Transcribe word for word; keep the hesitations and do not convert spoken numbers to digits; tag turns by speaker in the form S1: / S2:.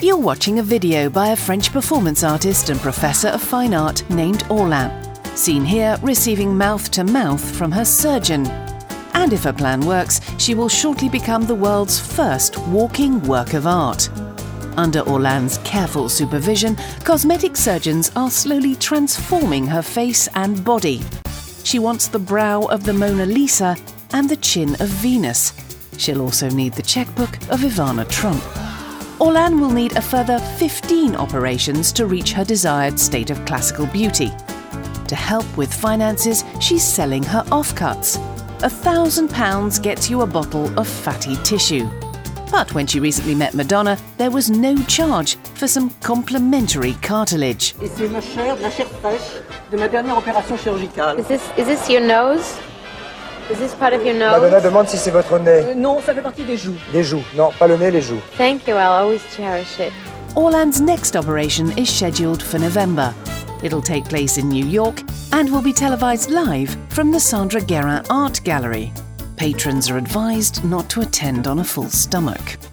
S1: You're watching a video by a French performance artist and professor of fine art named Orlan, seen here receiving mouth-to-mouth from her surgeon. And if her plan works, she will shortly become the world's first walking work of art. Under Orlan's careful supervision, cosmetic surgeons are slowly transforming her face and body. She wants the brow of the Mona Lisa and the chin of Venus. She'll also need the checkbook of Ivana Trump. Orlan will need a further fifteen operations to reach her desired state of classical beauty. To help with finances, she's selling her offcuts. A thousand pounds gets you a bottle of fatty tissue. But when she recently met Madonna, there was no charge for some complimentary cartilage.
S2: Et c'est ma chair, de la chair fraîche de ma dernière opération chirurgicale.
S3: Is this, is this your nose? Is this part of your nose?
S4: Madonna demande si c'est votre nez.
S2: Euh, non, ça fait partie des joues.
S4: Les joues. Non, pas le nez, les joues.
S3: Thank you, I'll always cherish it.
S1: Orlan's next operation is scheduled for November. It'll take place in New York and will be televised live from the Sandra Guerin Art Gallery. Patrons are advised not to attend on a full stomach.